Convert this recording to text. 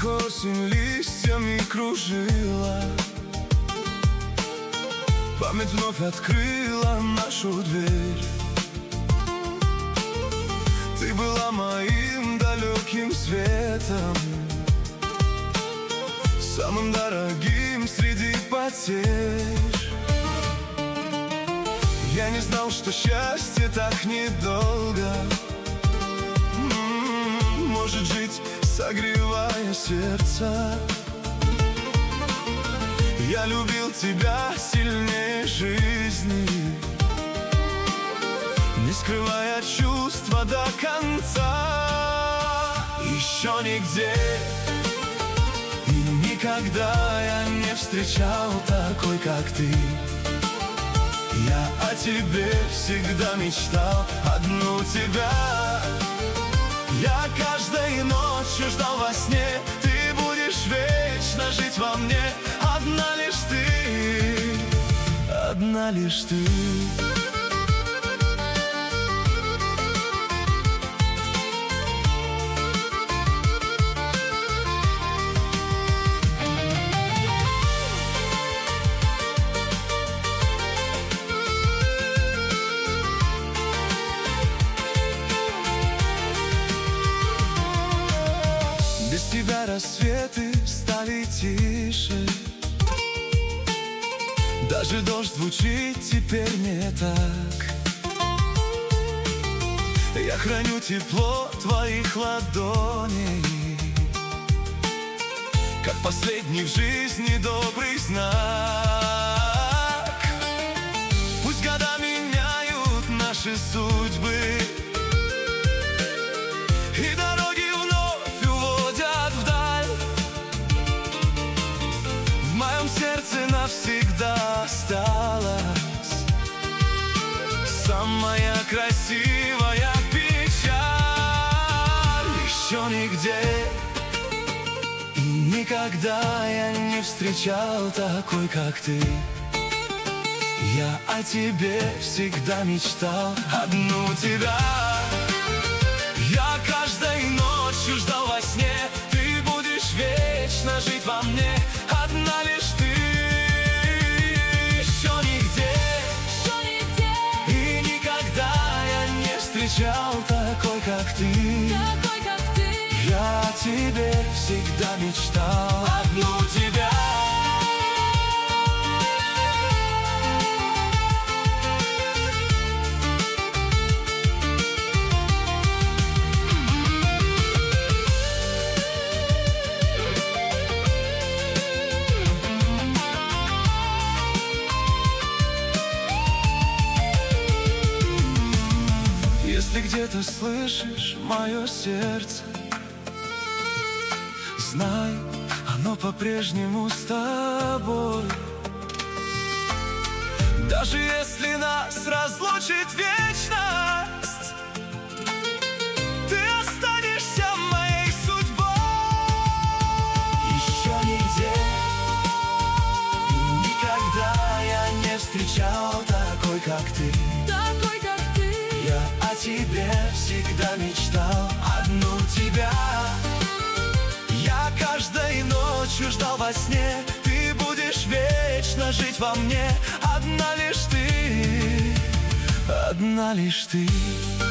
Их осень листьями кружила, память вновь открыла нашу дверь. Ты была моим далеким светом, самым дорогим среди потерь. Я не знал, что счастье так недолго может жить, согревая сердце. Я любил тебя сильнее жизни, не скрывая чувства до конца. Еще нигде и никогда я не встречал такой, как ты. Я о тебе всегда мечтал, одну тебя. Я каждой ночью ждал во сне, ты будешь вечно жить во мне. Одна лишь ты, одна лишь ты. Без тебя рассветы стали тише, даже дождь звучит теперь не так. Я храню тепло твоих ладоней, как последний в жизни добрый знак. Пусть года меняют наши судьбы, и дороги вновь уводят вдаль. В моем сердце навсегда осталась самая красивая печаль. Еще нигде и никогда я не встречал такой, как ты. Я о тебе всегда мечтал, одну тебя. Я каждой ночью ждал во сне, ты будешь вечно жить во мне. Одна лишь ты. Еще нигде и никогда я не встречал такой, как ты. Я о тебе всегда мечтал, одну тебя. Если где-то слышишь мое сердце, знай, оно по-прежнему с тобой. Даже если нас разлучит вечность, ты останешься моей судьбой. Еще нигде и никогда я не встречал такой, как ты. Я о тебе всегда мечтал, одну тебя. Я каждой ночью ждал во сне, ты будешь вечно жить во мне. Одна лишь ты, одна лишь ты.